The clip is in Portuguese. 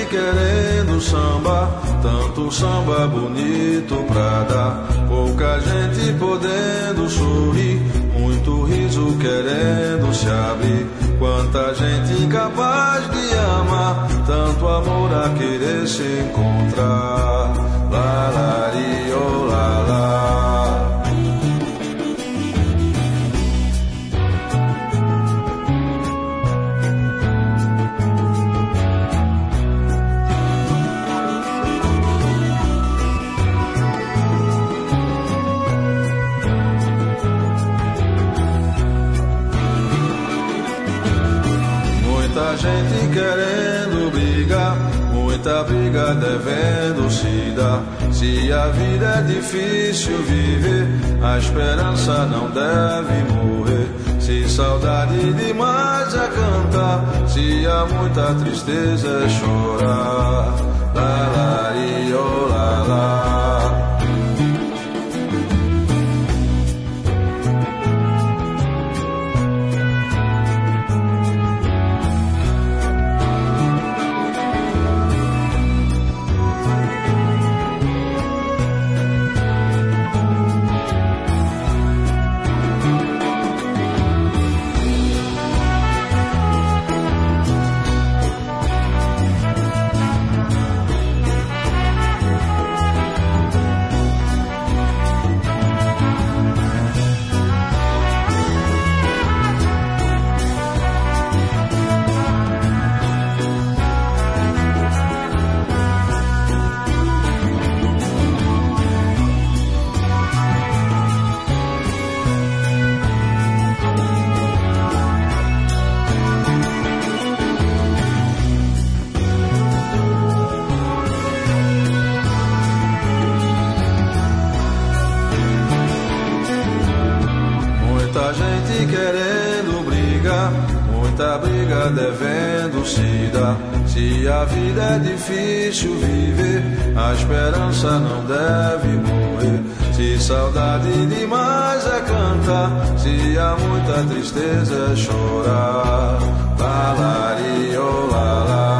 querendo samba, tanto samba bonito pra dar, pouca gente podendo sorrir, muito riso querendo se abrir, quanta gente incapaz de amar, tanto amor a querer se encontrar. Lá, lá, ri, oh, lá, lá. Muita gente querendo brigar, muita briga devendo se dar. Se a vida é difícil viver, a esperança não deve morrer. Se saudade demais é cantar, se há muita tristeza é chorar. Lá, lá, ri, oh, lá, lá. Muita gente querendo brigar, muita briga devendo se dar. Se a vida é difícil viver, a esperança não deve morrer. Se saudade demais é cantar, se há muita tristeza é chorar. Lá, lá, ri, oh, lá, lá.